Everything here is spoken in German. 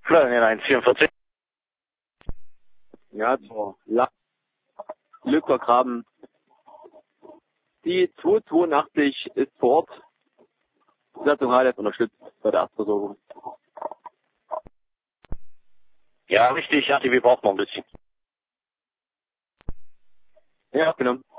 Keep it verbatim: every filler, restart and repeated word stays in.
Florian eins vierundvierzig. Ja, zur La Lückergraben. Die zweihundertzweiundachtzig ist vor Ort. Besatzung H L F unterstützt bei der Erstversorgung. Ja, richtig, ja, wir brauchen noch ein bisschen. Ja, genau.